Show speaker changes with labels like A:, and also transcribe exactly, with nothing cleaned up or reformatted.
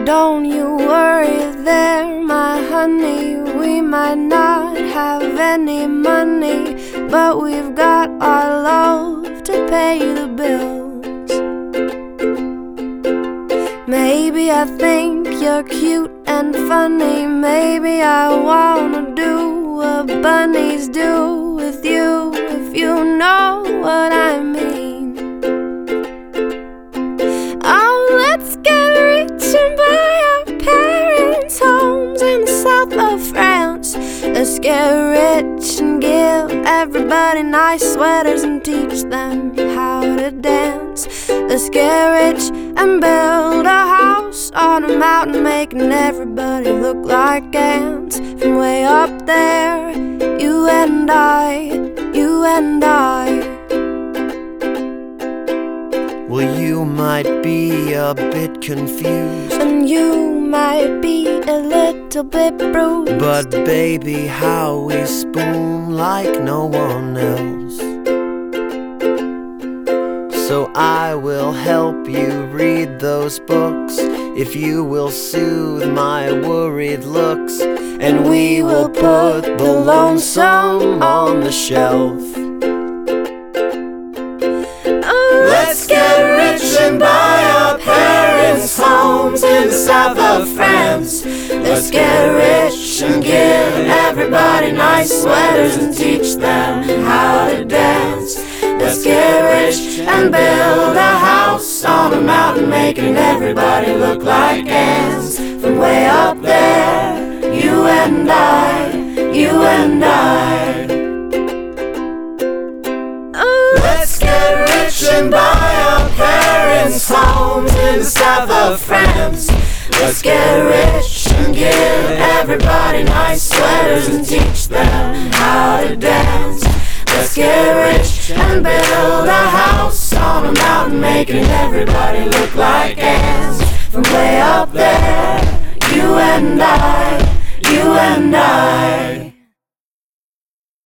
A: don't you worry there, my honey. We might not have any money, but we've got our love to pay the bills. Maybe I think you're cute and funny. Maybe I wanna do what bunnies do with you, if you know what I mean. Oh, let's get rich and buy our parents' homes in the south of France. Let's get rich and give everybody nice sweaters and teach them how to dance. Let's get rich and build a house on a mountain, making everybody look like ants. From way up there, you and I, you and I.
B: Well, you might be a bit confused,
A: and you might be a little bit bruised,
B: but baby, how we spoon like no one else. So I will help you read those books, if you will soothe my worried looks, and we will put the lonesome on the shelf.
A: Let's get rich and buy our parents' homes in the south of France. Let's get rich and give everybody nice sweaters and teach them how to dance. Let's get rich and build a house on a mountain, making everybody look like ants. From way up there, you and I, you and I. Let's get rich and buy our parents' homes in the south of France. Let's get rich and give everybody nice sweaters and teach them how to dance. Let's get rich and build a house on a mountain, making everybody look like ants. From way up there, you and I, you and I.